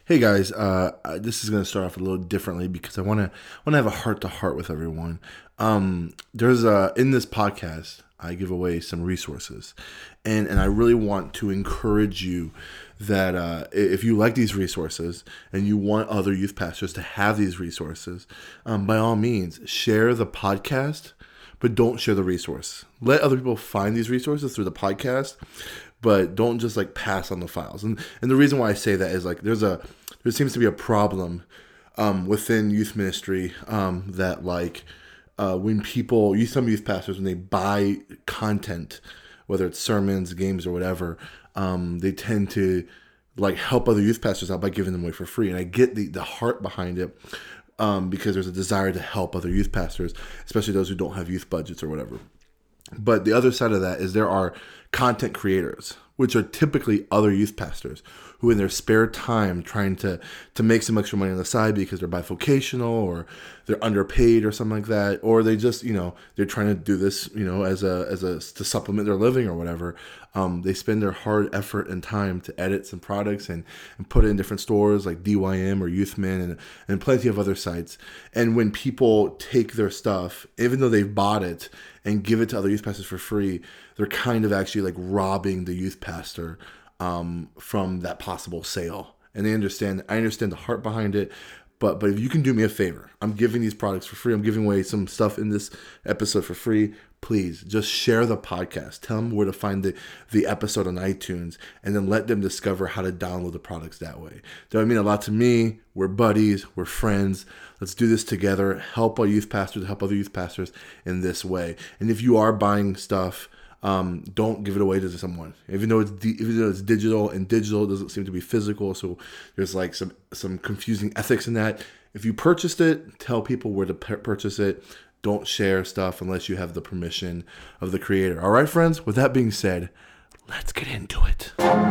Hey guys, this is going to start off a little differently because I want to have a heart to heart with everyone. There's in this podcast I give away some resources, and I really want to encourage you that if you like these resources and you want other youth pastors to have these resources, by all means share the podcast, but don't share the resource. Let other people find these resources through the podcast, but don't just like pass on the files. And the reason why I say that is like there seems to be a problem within youth ministry that like when some youth pastors, when they buy content, whether it's sermons, games, or whatever, they tend to like help other youth pastors out by giving them away for free. And I get the heart behind it, because there's a desire to help other youth pastors, especially those who don't have youth budgets or whatever. But the other side of that is there are content creators, which are typically other youth pastors who in their spare time trying to make some extra money on the side because they're bivocational or they're underpaid or something like that, or they just, they're trying to do this, as a to supplement their living or whatever. They spend their hard effort and time to edit some products and put it in different stores like DYM or Youthman and plenty of other sites. And when people take their stuff, even though they've bought it, and give it to other youth pastors for free, they're kind of actually like robbing the youth pastor from that possible sale. And I understand the heart behind it, but if you can do me a favor, I'm giving these products for free. I'm giving away some stuff in this episode for free. Please just share the podcast. Tell them where to find the episode on iTunes, and then let them discover how to download the products that way. That would mean a lot to me. We're buddies. We're friends. Let's do this together. Help our youth pastors, help other youth pastors in this way. And if you are buying stuff, don't give it away to someone. Even though it's digital, and digital doesn't seem to be physical, so there's like some confusing ethics in that. If you purchased it, tell people where to purchase it. Don't share stuff unless you have the permission of the creator. All right, friends? With that being said, let's get into it.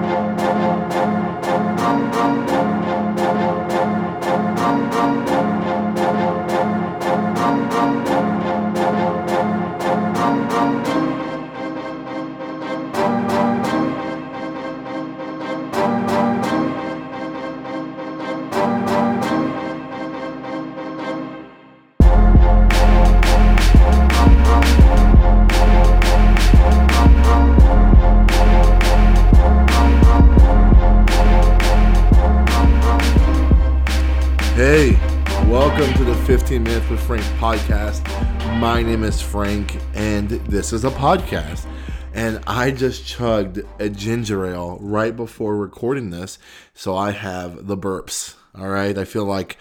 Hey, welcome to the 15 Minutes with Frank podcast. My name is Frank, and this is a podcast. And I just chugged a ginger ale right before recording this, so I have the burps. All right, I feel like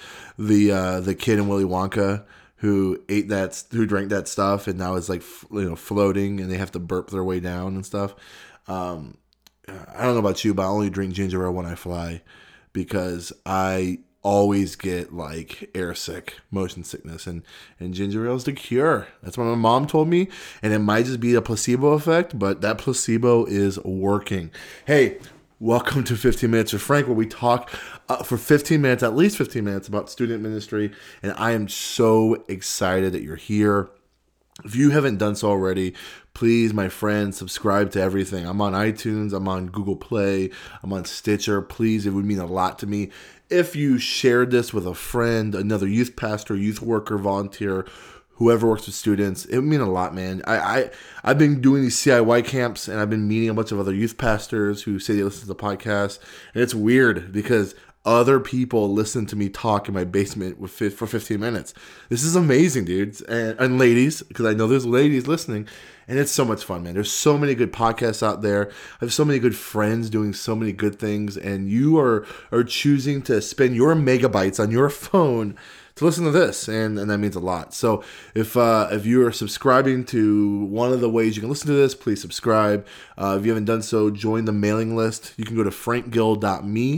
the kid in Willy Wonka who drank that stuff, and now is like floating, and they have to burp their way down and stuff. I don't know about you, but I only drink ginger ale when I fly because I always get like air sick, motion sickness, and ginger ale is the cure. That's what my mom told me, and it might just be a placebo effect, but that placebo is working. Hey, welcome to 15 Minutes with Frank, where we talk for 15 minutes, at least 15 minutes, about student ministry, and I am so excited that you're here. If you haven't done so already, please, my friend, subscribe to everything. I'm on iTunes, I'm on Google Play, I'm on Stitcher. Please, it would mean a lot to me if you shared this with a friend, another youth pastor, youth worker, volunteer, whoever works with students. It would mean a lot, man. I've been doing these CIY camps, and I've been meeting a bunch of other youth pastors who say they listen to the podcast. And it's weird because other people listen to me talk in my basement for 15 minutes. This is amazing, dudes and ladies, because I know there's ladies listening, and it's so much fun, man. There's so many good podcasts out there. I have so many good friends doing so many good things, and you are choosing to spend your megabytes on your phone to listen to this, and that means a lot. So if you are subscribing to one of the ways you can listen to this, please subscribe. If you haven't done so, join the mailing list. You can go to frankgill.me,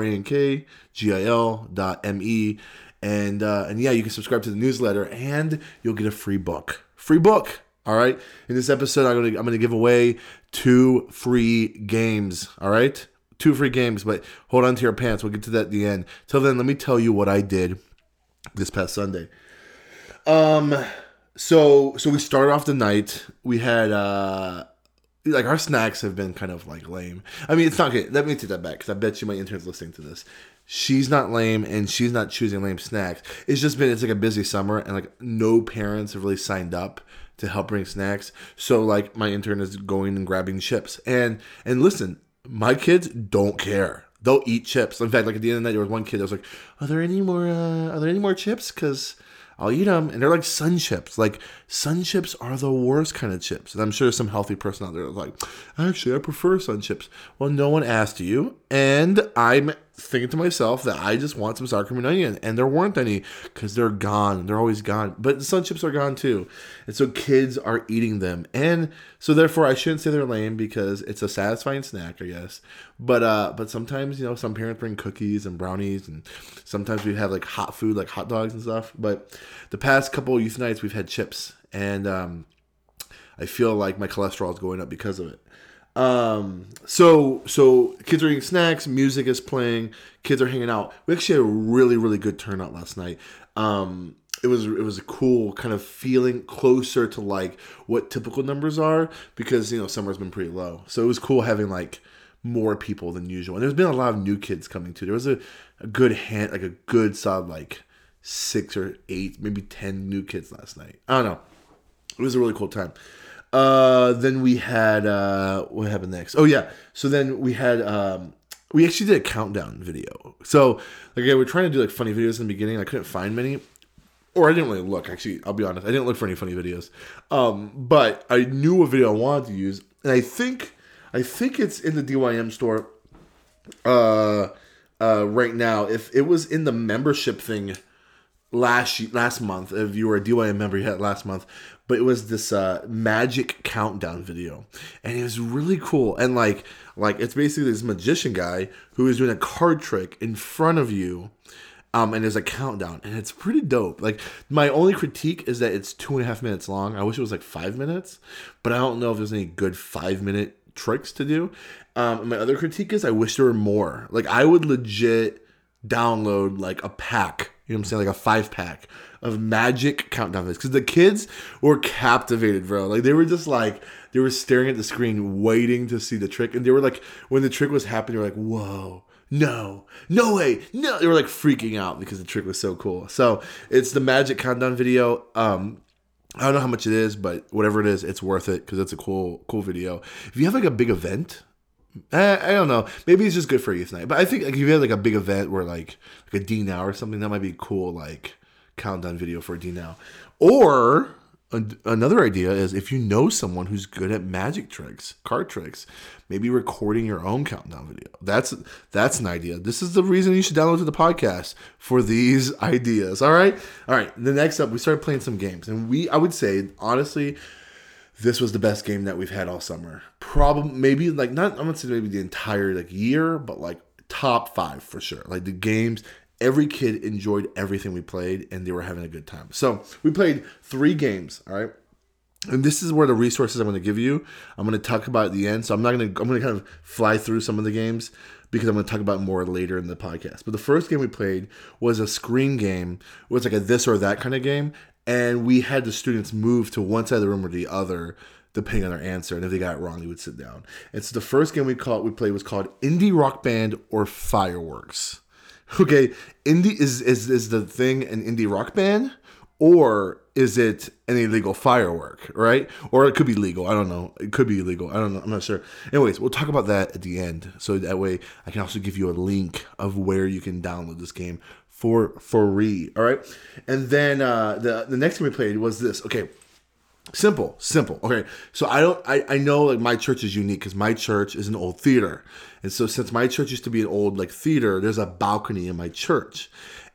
FRANKGIL.me, and yeah, you can subscribe to the newsletter, and you'll get a free book. All right. In this episode, I'm gonna give away 2 free games. All right, 2 free games, but hold on to your pants. We'll get to that at the end. Till then, let me tell you what I did this past Sunday. So we started off the night. We had like our snacks have been kind of like lame. I mean, it's not good. Let me take that back because I bet you my intern's listening to this. She's not lame and she's not choosing lame snacks. It's like a busy summer and like no parents have really signed up to help bring snacks. So like my intern is going and grabbing chips. And listen, my kids don't care. They'll eat chips. In fact, like at the end of the night, there was one kid that was like, "Are there any more chips? Because I'll eat them." And they're like Sun Chips. Like Sun Chips are the worst kind of chips. And I'm sure there's some healthy person out there that's like, "Actually, I prefer Sun Chips." Well, no one asked you, and I'm thinking to myself that I just want some sour cream and onion, and there weren't any because they're gone. They're always gone. But the Sun Chips are gone too, and so kids are eating them, and so therefore I shouldn't say they're lame because it's a satisfying snack, I guess. But sometimes some parents bring cookies and brownies, and sometimes we have like hot food like hot dogs and stuff. But the past couple of youth nights we've had chips, and I feel like my cholesterol is going up because of it. So kids are eating snacks, music is playing, kids are hanging out. We actually had a really, really good turnout last night. It was a cool kind of feeling closer to like what typical numbers are because, summer's been pretty low. So it was cool having like more people than usual. And there's been a lot of new kids coming too. There was a good solid like 6 or 8, maybe 10 new kids last night. I don't know. It was a really cool time. Then we had, what happened next? Oh yeah. So then we had, we actually did a countdown video. So like, we're trying to do like funny videos in the beginning. I couldn't find many, or I didn't really look, actually, I'll be honest. I didn't look for any funny videos. But I knew what video I wanted to use. And I think it's in the DYM store, right now. If it was in the membership thing last month, if you were a DYM member, you had it last month. But it was this magic countdown video, and it was really cool. And like it's basically this magician guy who is doing a card trick in front of you, and there's a countdown, and it's pretty dope. Like my only critique is that it's 2.5 minutes long. I wish it was like 5 minutes, but I don't know if there's any good 5-minute tricks to do. My other critique is I wish there were more. Like I would legit download like a pack. You know what I'm saying? Like a 5-pack of magic countdown videos. Because the kids were captivated, bro. Like they were just like, they were staring at the screen waiting to see the trick. And they were like, when the trick was happening, they were like, whoa, no way, no. They were like freaking out because the trick was so cool. So it's the magic countdown video. I don't know how much it is, but whatever it is, it's worth it because it's a cool video. If you have like a big event, I don't know. Maybe it's just good for a youth night. But I think like if you had like a big event where like a D Now or something, that might be cool, like countdown video for a D Now. Or another idea is if you know someone who's good at magic tricks, card tricks, maybe recording your own countdown video. That's an idea. This is the reason you should download to the podcast for these ideas. All right. The next up, we started playing some games, and I would say honestly, this was the best game that we've had all summer. Probably, maybe like not. I'm gonna say maybe the entire like year, but like top 5 for sure. Like the games, every kid enjoyed everything we played, and they were having a good time. So we played 3 games. All right, and this is where the resources I'm going to give you, I'm going to talk about at the end. So I'm going to kind of fly through some of the games because I'm going to talk about more later in the podcast. But the first game we played was a screen game. It was like a this or that kind of game. And we had the students move to one side of the room or the other, depending on their answer. And if they got it wrong, they would sit down. And so the first game we played was called Indie Rock Band or Fireworks. Okay, indie is the thing an indie rock band, or is it an illegal firework, right? Or it could be legal. I don't know. It could be illegal. I don't know. I'm not sure. Anyways, we'll talk about that at the end. So that way I can also give you a link of where you can download this game for free. All right. And then the next game we played was this. Okay. Simple. Okay. So I know like my church is unique because my church is an old theater. And so since my church used to be an old like theater, there's a balcony in my church.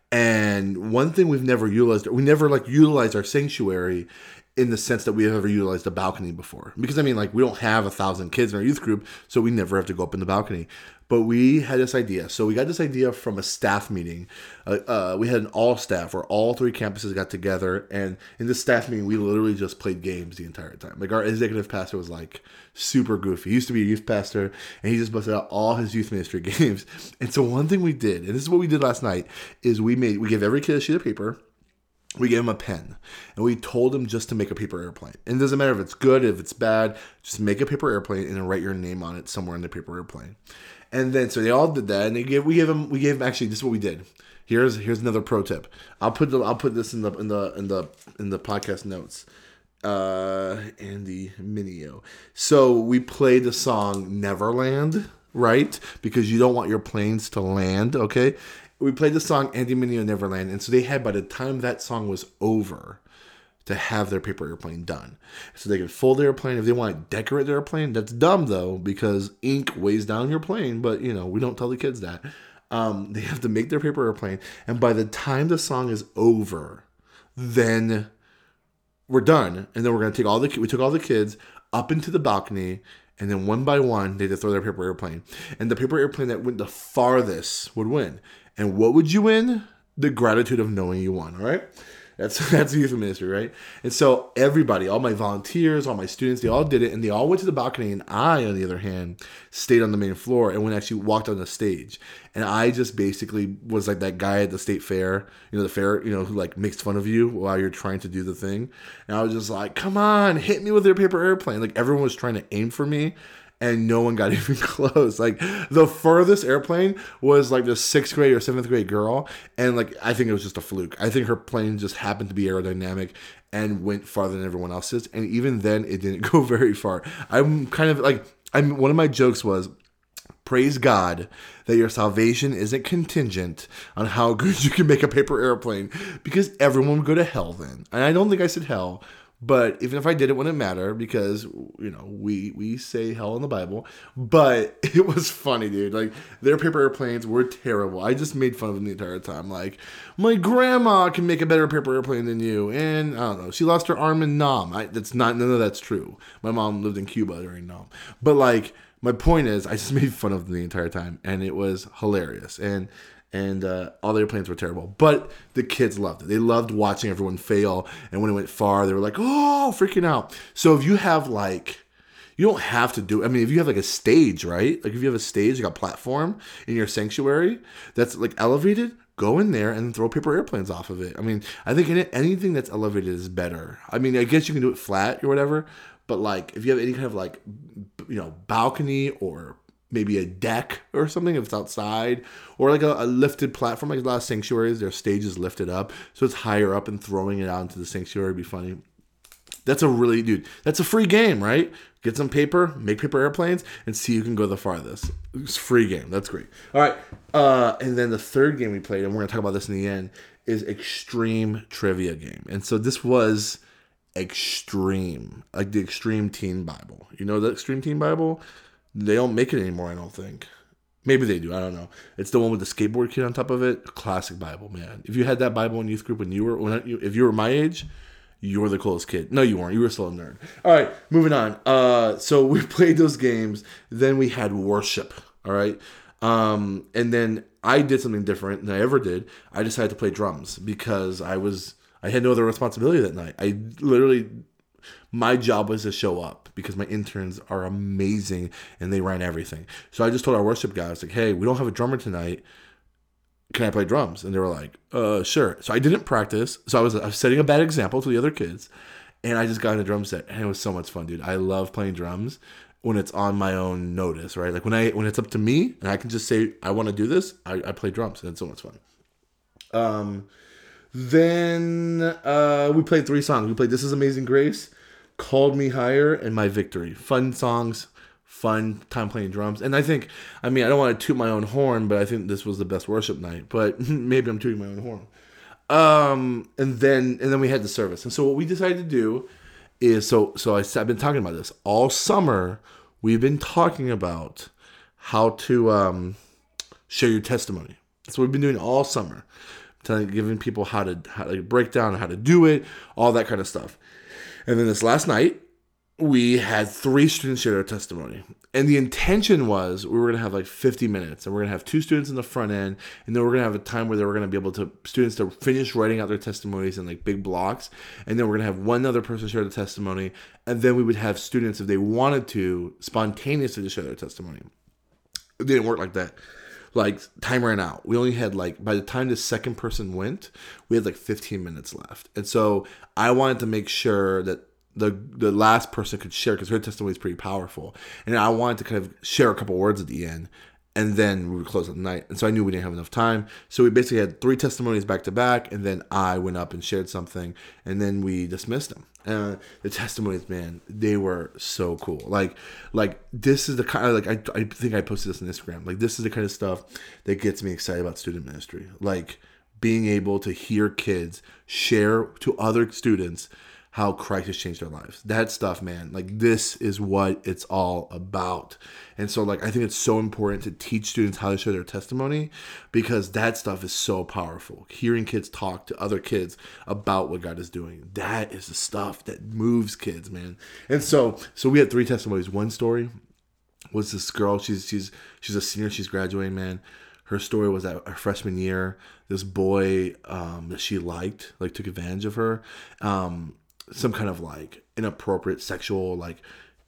And one thing we never utilized our sanctuary in the sense that we have ever utilized a balcony before. Because I mean, like we don't have 1,000 kids in our youth group, so we never have to go up in the balcony. But we had this idea. So we got this idea from a staff meeting. We had an all staff where all 3 campuses got together. And in this staff meeting, we literally just played games the entire time. Like our executive pastor was like super goofy. He used to be a youth pastor, and he just busted out all his youth ministry games. And so one thing we did, and this is what we did last night, is we gave every kid a sheet of paper. We gave him a pen, and we told him just to make a paper airplane. And it doesn't matter if it's good, if it's bad, just make a paper airplane and then write your name on it somewhere in the paper airplane. And then so they all did that, and we gave him actually, this is what we did. Here's another pro tip. I'll put this in the podcast notes. Andy Mineo. So we played the song Neverland, right? Because you don't want your planes to land, okay? We played the song Andy Mineo Neverland, and so they had, by the time that song was over, to have their paper airplane done. So they could fold their airplane. If they want to decorate their airplane, that's dumb though, because ink weighs down your plane, but we don't tell the kids that. They have to make their paper airplane, and by the time the song is over, then we're done. And then we're going to we took all the kids up into the balcony, and then one by one, they had to throw their paper airplane. And the paper airplane that went the farthest would win. And what would you win? The gratitude of knowing you won, all right? That's youth ministry, right? And so everybody, all my volunteers, all my students, they all did it, and they all went to the balcony, and I, on the other hand, stayed on the main floor and actually walked on the stage. And I just basically was like that guy at the state fair, the fair, who like makes fun of you while you're trying to do the thing. And I was just like, come on, hit me with your paper airplane. Like everyone was trying to aim for me, and no one got even close. Like the furthest airplane was like the 6th grade or 7th grade girl. And like, I think it was just a fluke. I think her plane just happened to be aerodynamic and went farther than everyone else's. And even then it didn't go very far. I'm kind of like, one of my jokes was, praise God that your salvation isn't contingent on how good you can make a paper airplane, because everyone would go to hell then. And I don't think I said hell, but even if I did, it wouldn't matter, because, we say hell in the Bible. But it was funny, dude. Like, their paper airplanes were terrible. I just made fun of them the entire time. Like, my grandma can make a better paper airplane than you. And, I don't know, she lost her arm in Nam. None of that's true. My mom lived in Cuba during Nam. But, like, my point is, I just made fun of them the entire time. And it was hilarious. And all the airplanes were terrible, but the kids loved it. They loved watching everyone fail, and when it went far, they were like, oh, freaking out. So if you have you don't have to do, if you have like a stage, right? Like if you have a stage, like a platform in your sanctuary that's like elevated, go in there and throw paper airplanes off of it. I think anything that's elevated is better. I guess you can do it flat or whatever, but like if you have any kind of balcony or maybe a deck or something if it's outside, or like a lifted platform. Like a lot of sanctuaries, their stage is lifted up, so it's higher up, and throwing it out into the sanctuary would be funny. That's a free game, right? Get some paper, make paper airplanes, and see who can go the farthest. It's a free game. That's great. All right. And then the third game we played, and we're going to talk about this in the end, is Extreme Trivia Game. And so this was extreme, like the Extreme Teen Bible. You know the Extreme Teen Bible? They don't make it anymore, I don't think. Maybe they do. I don't know. It's the one with the skateboard kid on top of it. Classic Bible, man. If you had that Bible in youth group if you were my age, you were the coolest kid. No, you weren't. You were still a nerd. All right, moving on. So we played those games. Then we had worship. All right. And then I did something different than I ever did. I decided to play drums because I had no other responsibility that night. My job was to show up because my interns are amazing and they ran everything. So I just told our worship guys, like, hey, we don't have a drummer tonight. Can I play drums? And they were like, sure. So I didn't practice. So I was setting a bad example to the other kids. And I just got in a drum set. And it was so much fun, dude. I love playing drums when it's on my own notice, right? Like when it's up to me and I can just say, I want to do this, I play drums. And it's so much fun. Then we played 3 songs. We played This Is Amazing Grace, Called Me Higher, and My Victory. Fun songs, fun time playing drums. And I think, I don't want to toot my own horn, but I think this was the best worship night. But maybe I'm tooting my own horn. And then we had the service. And so what we decided to do is, I've been talking about this all summer. We've been talking about how to share your testimony. That's what we've been doing all summer. Giving people how to break down how to do it, all that kind of stuff. And then this last night, we had 3 students share their testimony. And the intention was we were going to have like 50 minutes, and we're going to have 2 students in the front end, and then we're going to have a time where they were going to be able to, students to finish writing out their testimonies in like big blocks. And then we're going to have one other person share the testimony. And then we would have students, if they wanted to, spontaneously share their testimony. It didn't work like that. like time ran out. We only had like, by the time the second person went, we had like 15 minutes left. And so I wanted to make sure that the last person could share, because her testimony is pretty powerful. And I wanted to kind of share a couple words at the end. And then we would close at night. And so I knew we didn't have enough time. So we basically had 3 testimonies back to back. And then I went up and shared something. And then we dismissed them. The testimonies, man, they were so cool. Like this is the kind of, like, I think I posted this on Instagram. Like, this is the kind of stuff that gets me excited about student ministry. Like, being able to hear kids share to other students how Christ has changed their lives. That stuff, man, like, this is what it's all about. And so, like, I think it's so important to teach students how to share their testimony, because that stuff is so powerful. Hearing kids talk to other kids about what God is doing, that is the stuff that moves kids, man. And so we had 3 testimonies. One story was this girl. She's a senior. She's graduating, man. Her story was that her freshman year, this boy that she liked, like, took advantage of her. Some kind of like inappropriate sexual, like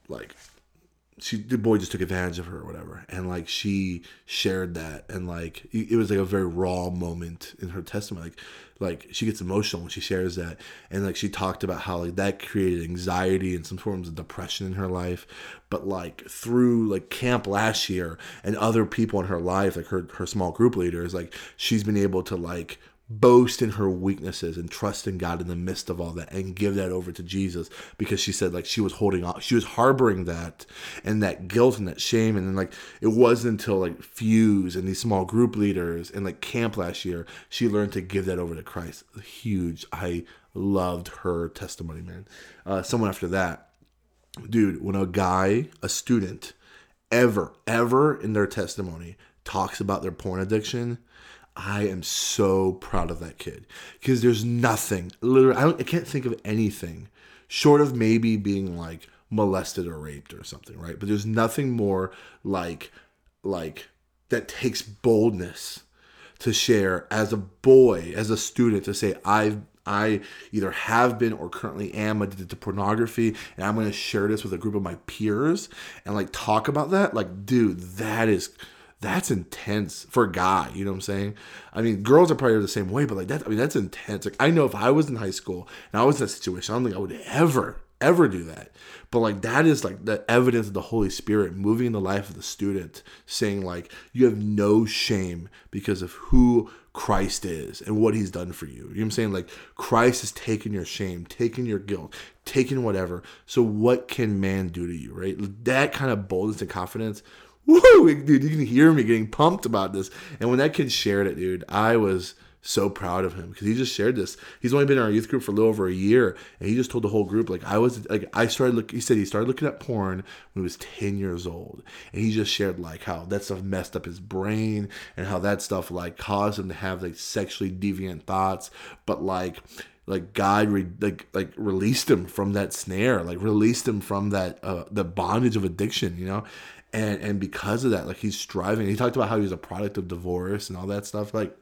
the boy just took advantage of her or whatever. And like, she shared that, and like, it was like a very raw moment in her testimony. Like she gets emotional when she shares that. And like, she talked about how like that created anxiety and some forms of depression in her life. But like, through like camp last year and other people in her life, like her small group leaders, like, she's been able to like boast in her weaknesses and trust in God in the midst of all that, and give that over to Jesus, because she said like she was holding on, she was harboring that and that guilt and that shame. And then like, it wasn't until like Fuse and these small group leaders and like camp last year, she learned to give that over to Christ. Huge. I loved her testimony, man. Someone after that, dude, when a student ever in their testimony talks about their porn addiction, I am so proud of that kid, because there's nothing, literally, I can't think of anything short of maybe being like molested or raped or something, right? But there's nothing more like that takes boldness to share as a boy, as a student, to say, I either have been or currently am addicted to pornography, and I'm going to share this with a group of my peers and like talk about that. Like, dude, that's intense for a guy, you know what I'm saying? I mean, girls are probably the same way, but like that, I mean, that's intense. Like, I know if I was in high school and I was in that situation, I don't think I would ever do that. But like, that is like the evidence of the Holy Spirit moving in the life of the student, saying like, you have no shame because of who Christ is and what he's done for you. You know what I'm saying? Like, Christ has taken your shame, taken your guilt, taken whatever. So what can man do to you, right? That kind of boldness and confidence. Woo, dude, you can hear me getting pumped about this. And when that kid shared it, dude, I was so proud of him, because he just shared this. He's only been in our youth group for a little over a year, and he just told the whole group, like, he said he started looking at porn when he was 10 years old. And he just shared like how that stuff messed up his brain, and how that stuff like caused him to have like sexually deviant thoughts. But like God released him from that snare, like released him from that the bondage of addiction, you know. And because of that, like, he's striving. He talked about how he was a product of divorce and all that stuff. Like,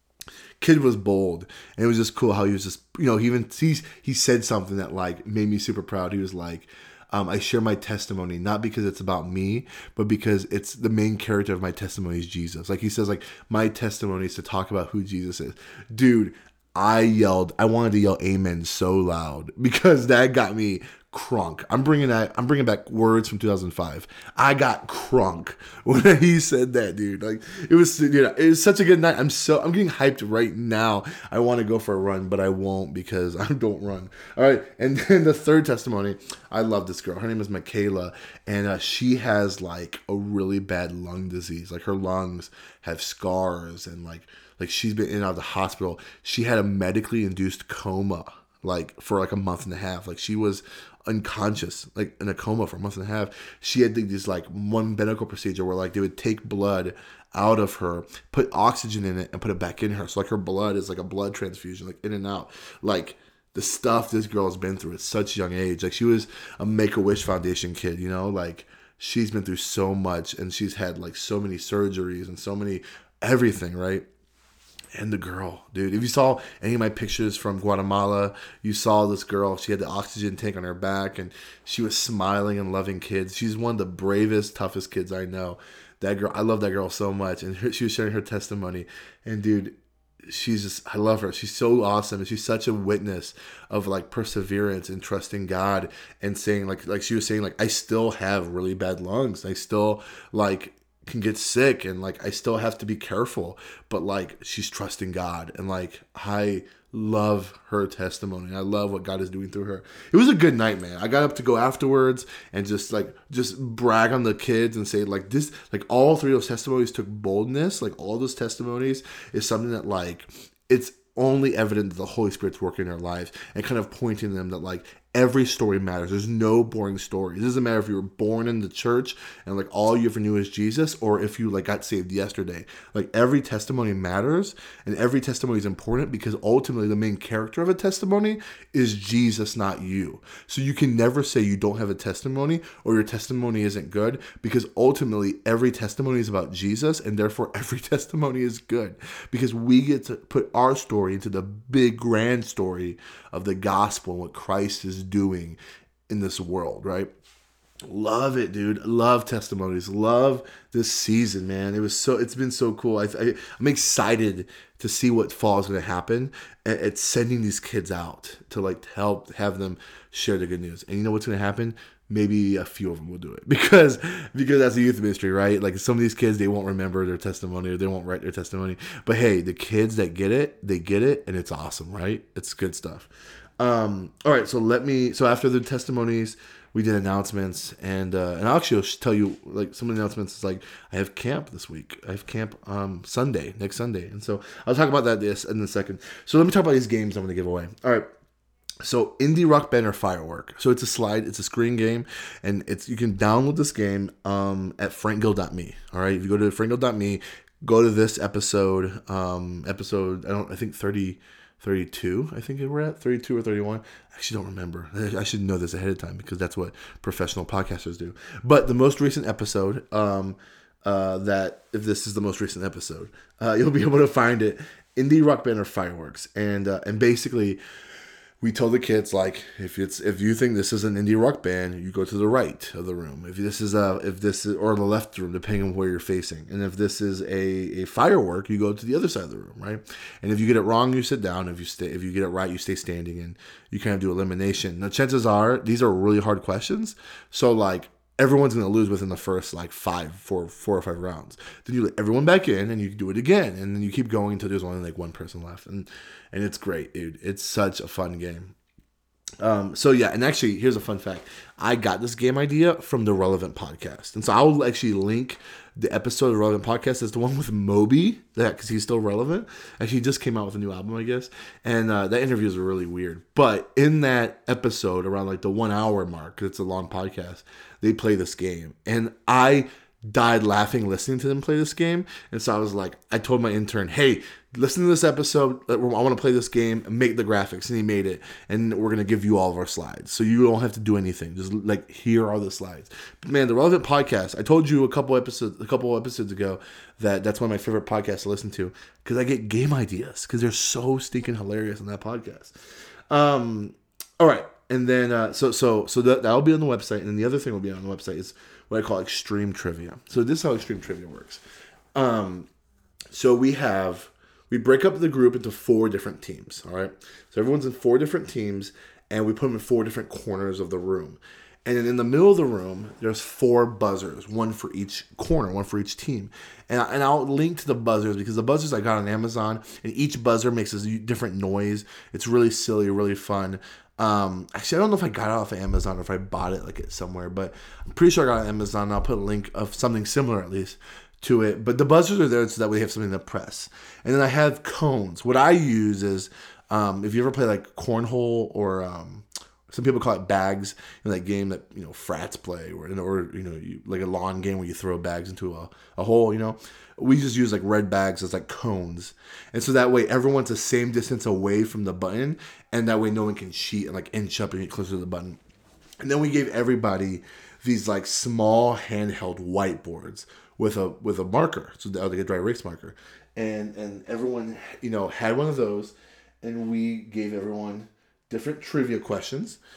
kid was bold, and it was just cool how he was just, you know, he said something that like made me super proud. He was like, I share my testimony not because it's about me, but because it's the main character of my testimony is Jesus. Like, he says, like, my testimony is to talk about who Jesus is. Dude, I wanted to yell amen so loud, because that got me crunk. I'm bringing back words from 2005. I got crunk when he said that, dude. Like, it was such a good night. I'm getting hyped right now. I want to go for a run, but I won't, because I don't run. All right. And then the third testimony, I love this girl. Her name is Michaela, and she has like a really bad lung disease. Like, her lungs have scars, and like she's been in and out of the hospital. She had a medically induced coma, like, for like a month and a half. Like, she was unconscious, like in a coma for a month and a half. She had this like one medical procedure where like they would take blood out of her, put oxygen in it, and put it back in her. So like, her blood is like a blood transfusion, like in and out. Like, the stuff this girl has been through at such a young age. Like, she was a Make-A-Wish Foundation kid, you know, like, she's been through so much, and she's had like so many surgeries and so many everything, right? And the girl, dude, if you saw any of my pictures from Guatemala, you saw this girl. She had the oxygen tank on her back, and she was smiling and loving kids. She's one of the bravest, toughest kids I know. that girl, I love that girl so much. And she was sharing her testimony. And dude, I love her. She's so awesome. And she's such a witness of like perseverance and trusting God and saying like she was saying, like, I still have really bad lungs. I still like can get sick and like I still have to be careful, but like she's trusting God. And like I love her testimony. I love what God is doing through her. It was a good night, man. I got up to go afterwards and just brag on the kids and say like this, like all three of those testimonies took boldness. Like all those testimonies is something that like it's only evident that the Holy Spirit's working in their lives and kind of pointing them that like every story matters. There's no boring story. It doesn't matter if you were born in the church and like all you ever knew is Jesus, or if you like got saved yesterday. Like every testimony matters and every testimony is important, because ultimately the main character of a testimony is Jesus, not you. So you can never say you don't have a testimony or your testimony isn't good, because ultimately every testimony is about Jesus, and therefore every testimony is good, because we get to put our story into the big grand story of the gospel and what Christ is doing in this world, right? Love it, dude. Love testimonies. Love this season, man. It's been so cool. I'm excited to see what fall is going to happen at sending these kids out to like help have them share the good news. And you know what's going to happen? Maybe a few of them will do it because that's a youth ministry, right? Like some of these kids, they won't remember their testimony or they won't write their testimony. But hey, the kids that get it, they get it, and it's awesome, right? It's good stuff. All right, so after the testimonies, we did announcements, and I'll actually tell you like some of the announcements is like I have camp this week. I have camp next Sunday, and so I'll talk about that in a second. So let me talk about these games I'm going to give away. All right. So Indie Rock Band or Firework. So it's a screen game, and you can download this game at frankgill.me. All right, if you go to frankgill.me, go to this episode, I think 32, I think we're at 32 or 31. I actually don't remember. I should know this ahead of time because that's what professional podcasters do. But the most recent episode, that if this is the most recent episode, you'll be able to find it. Indie Rock Band or Fireworks, and basically, we told the kids, like, if you think this is an indie rock band, you go to the right of the room. If this is or the left room, depending on where you're facing. And if this is a firework, you go to the other side of the room, right? And if you get it wrong, you sit down. If you get it right, you stay standing, and you kind of do elimination. Now, chances are these are really hard questions, so like everyone's going to lose within the first like 4 or 5 rounds. Then you let everyone back in and you do it again. And then you keep going until there's only like one person left. And it's great, dude. It's such a fun game. So yeah, and actually, here's a fun fact. I got this game idea from the Relevant podcast. And so I'll actually link the episode of the Relevant podcast is the one with Moby, because he's still relevant. Actually, he just came out with a new album, I guess. And that interview is really weird. But in that episode, around like the 1 hour mark, 'cause it's a long podcast, they play this game. And I died laughing listening to them play this game. And so I was like, I told my intern, hey, listen to this episode. I want to play this game and make the graphics. And he made it. And we're going to give you all of our slides. So you don't have to do anything. Just like, here are the slides. But man, the Relevant podcast, I told you a couple episodes ago that's one of my favorite podcasts to listen to, because I get game ideas because they're so stinking hilarious on that podcast. All right. And then, so that'll be on the website. And then the other thing will be on the website is what I call extreme trivia. So this is how extreme trivia works. So we break up the group into 4 different teams. All right. So everyone's in 4 different teams, and we put them in 4 different corners of the room. And then in the middle of the room, there's 4 buzzers, one for each corner, one for each team. And I'll link to the buzzers, because the buzzers I got on Amazon, and each buzzer makes a different noise. It's really silly, really fun. Actually, I don't know if I got it off of Amazon or if I bought it like somewhere, but I'm pretty sure I got it on Amazon. And I'll put a link of something similar, at least, to it. But the buzzers are there so that we have something to press. And then I have cones. What I use is, if you ever play like cornhole, or some people call it bags, that game that frats play, or like a lawn game where you throw bags into a hole. We just use like red bags as like cones, and so that way everyone's the same distance away from the button, and that way no one can cheat and like inch up and get closer to the button. And then we gave everybody these like small handheld whiteboards with a marker, so like a dry erase marker, and everyone had one of those, and we gave everyone different trivia questions,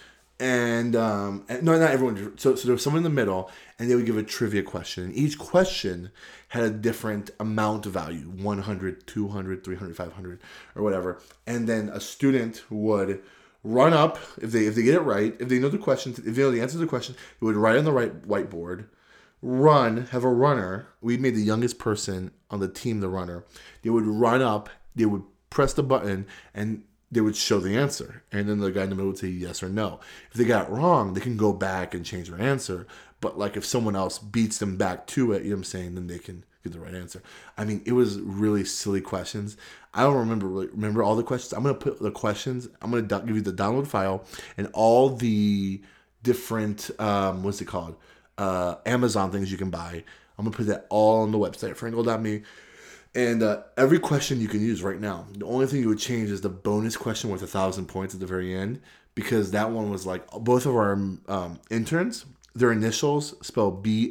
and no, not everyone. So there was someone in the middle, and they would give a trivia question. And each question had a different amount of value: 100, 200, 300, 500, or whatever. And then a student would run up if they get it right, if they know the question, if they know the answer to the question, they would write on the right whiteboard. Have a runner. We made the youngest person on the team the runner. They would run up. They would press the button, and they would show the answer, and then the guy in the middle would say yes or no. If they got it wrong, they can go back and change their answer. But like if someone else beats them back to it, you know what I'm saying, then they can get the right answer. I mean, it was really silly questions. I don't remember all the questions. I'm gonna put the questions. I'm gonna give you the download file and all the different what's it called, Amazon things you can buy. I'm gonna put that all on the website, frankl.me. And every question you can use right now. The only thing you would change is the bonus question worth 1,000 points at the very end, because that one was like both of our interns, their initials spell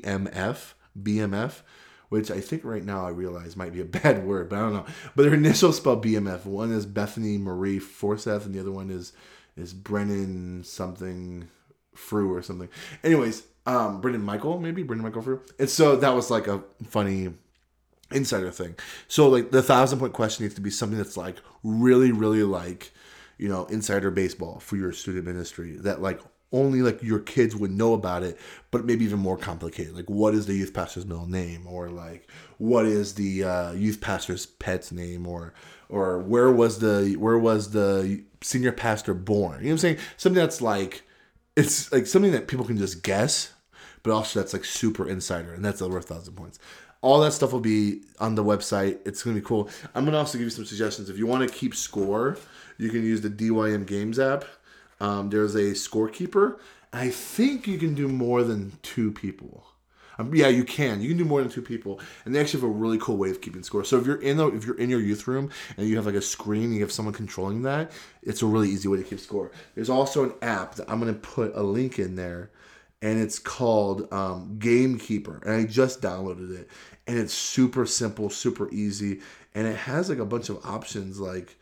BMF, which I think right now I realize might be a bad word, but I don't know. But their initials spell BMF. One is Bethany Marie Forsyth, and the other one is Brennan something Frew or something. Anyways, Brennan Michael Frew. And so that was like a funny insider thing. So like the 1,000-point question needs to be something that's like really, really like, you know, insider baseball for your student ministry, that like only like your kids would know about it, but maybe even more complicated. Like, what is the youth pastor's middle name, or like what is the youth pastor's pet's name, or where was the senior pastor born? You know what I'm saying? Something that's like, it's like something that people can just guess, but also that's like super insider, and that's over 1,000 points. All that stuff will be on the website. It's going to be cool. I'm going to also give you some suggestions. If you want to keep score, you can use the DYM Games app. There's a scorekeeper. I think you can do more than 2 people. Yeah, you can. You can do more than 2 people, and they actually have a really cool way of keeping score. So if you're in your youth room and you have like a screen, and you have someone controlling that, it's a really easy way to keep score. There's also an app that I'm going to put a link in there, and it's called Gamekeeper, and I just downloaded it, and it's super simple, super easy, and it has like a bunch of options, like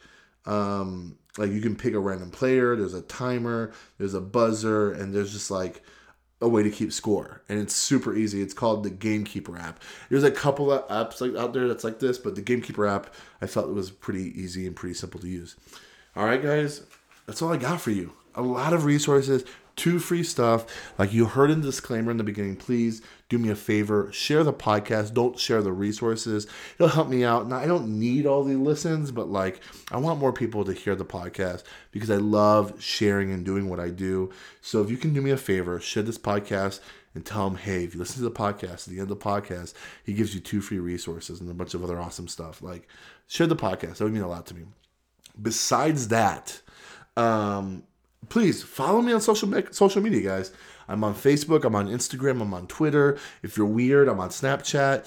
you can pick a random player, there's a timer, there's a buzzer, and there's just like a way to keep score, and it's super easy. It's called the Gamekeeper app. There's a couple of apps like out there that's like this, but the Gamekeeper app, I felt it was pretty easy and pretty simple to use. All right, guys, that's all I got for you. A lot of resources, 2 free stuff. Like you heard in the disclaimer in the beginning, please do me a favor. Share the podcast. Don't share the resources. It'll help me out. Now, I don't need all the listens, but like I want more people to hear the podcast because I love sharing and doing what I do. So if you can do me a favor, share this podcast and tell them, hey, if you listen to the podcast, at the end of the podcast, he gives you 2 free resources and a bunch of other awesome stuff. Like share the podcast. That would mean a lot to me. Besides that, please follow me on social media, guys. I'm on Facebook. I'm on Instagram. I'm on Twitter. If you're weird, I'm on Snapchat.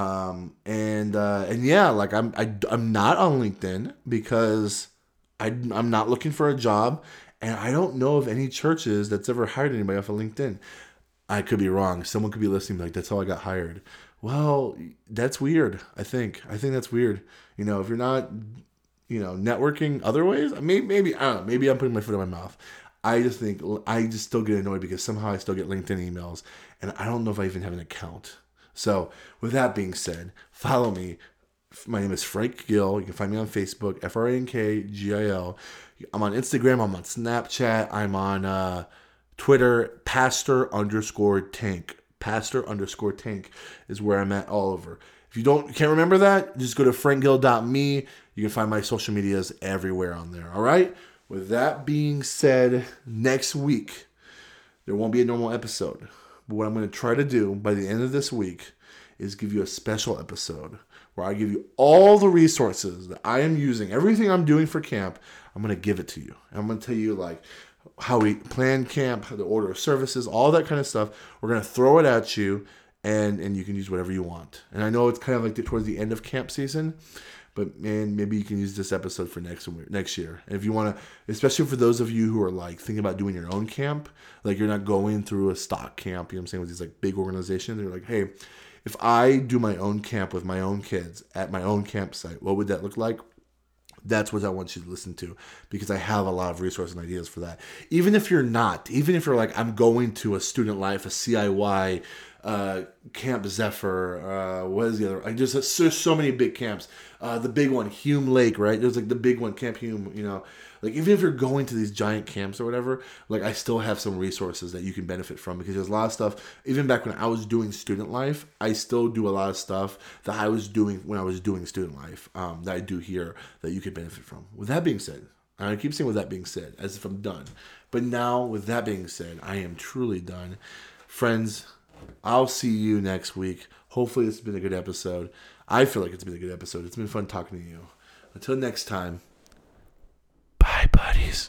And yeah, like I'm not on LinkedIn because I'm not looking for a job, and I don't know of any churches that's ever hired anybody off of LinkedIn. I could be wrong. Someone could be listening, like that's how I got hired. Well, that's weird. I think that's weird. You know, if you're not, you know, networking other ways, maybe I don't know. Maybe I'm putting my foot in my mouth. I just think I just still get annoyed because somehow I still get LinkedIn emails, and I don't know if I even have an account. So with that being said, follow me. My name is Frank Gill. You can find me on Facebook, FrankGil. I'm on Instagram. I'm on Snapchat. I'm on Twitter, Pastor_Tank. Pastor_Tank is where I'm at all over. If you can't remember that, just go to frankgill.me. You can find my social medias everywhere on there. All right? With that being said, next week, there won't be a normal episode. But what I'm going to try to do by the end of this week is give you a special episode where I give you all the resources that I am using, everything I'm doing for camp. I'm going to give it to you. And I'm going to tell you like how we plan camp, the order of services, all that kind of stuff. We're going to throw it at you, and you can use whatever you want. And I know it's kind of like towards the end of camp season, but man, maybe you can use this episode for next year. And if you want to, especially for those of you who are like thinking about doing your own camp, like you're not going through a stock camp, you know what I'm saying, with these like big organizations, they're like, hey, if I do my own camp with my own kids at my own campsite, what would that look like? That's what I want you to listen to, because I have a lot of resources and ideas for that. Even if you're like, I'm going to a student life, a CIY, Camp Zephyr, what is the other? There's so many big camps. The big one, Hume Lake, right? There's like the big one, Camp Hume, like even if you're going to these giant camps or whatever, like I still have some resources that you can benefit from, because there's a lot of stuff, even back when I was doing student life, I still do a lot of stuff that I was doing when I was doing student life, that I do here that you can benefit from. With that being said, and I keep saying with that being said, as if I'm done, but now with that being said, I am truly done. Friends, I'll see you next week. Hopefully this has been a good episode. I feel like it's been a good episode. It's been fun talking to you. Until next time, bye, buddies.